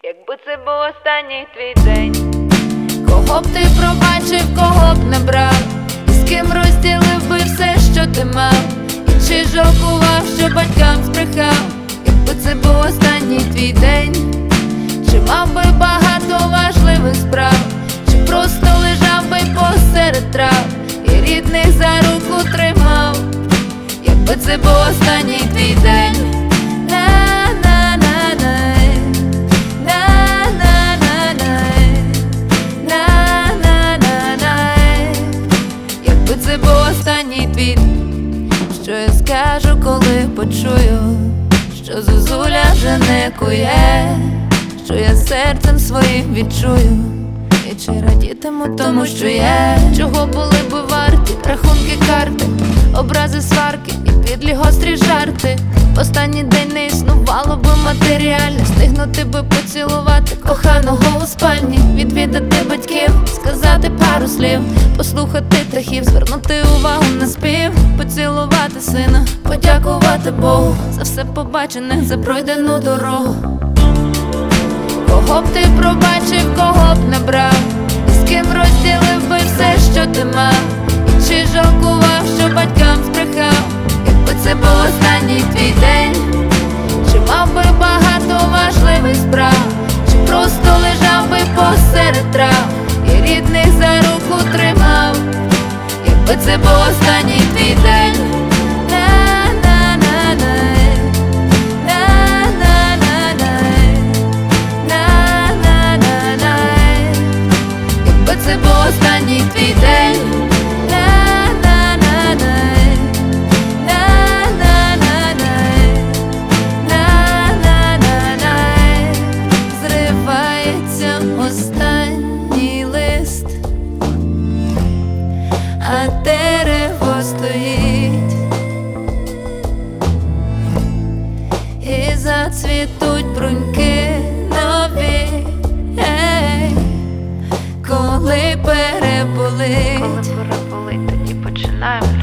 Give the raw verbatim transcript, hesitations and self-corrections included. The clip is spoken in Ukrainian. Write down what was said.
Якби це був останній твій день. Кого б ти пробачив, кого б не брав, і з ким розділив би все, що ти мав, і чи жалкував, що батькам збрехав. Якби це був останній твій день, чи мав би багато важливих справ, чи просто лежав би посеред трав і рідних за руку тримав. Якби це був останній твій день. Це був останній твіт. Що я скажу, коли почую, що зозуля вже не кує, що я серцем своїм відчую, і чи радітиму тому, що є. Чого були би варті рахунки, карти, образи, сварки і підлі гострі жарти. В останній день не існувало би матеріальне, встигнути би поцілувати коханого у спальні, відвідати батьків, сказати пару слів, послухати птахів, звернути увагу на спів, поцілувати сина, подякувати Богу за все побачене, за пройдену дорогу. Кого б ти пробачив, кого б не брав, і з ким розділив би все, що ти мав, і чи жалкував, що батькам збрехав. Якби це був останній твій день, чи мав би багато важливих справ, чи просто лежав би посеред трав і рідних за руку тримав. Якби це був останній твій день. Якби це був останній твій день. Зривається останній лист, а дерево стоїть, і зацвітуть бруньки нові. Ей, коли переболить, Коли переболить, тоді починаємо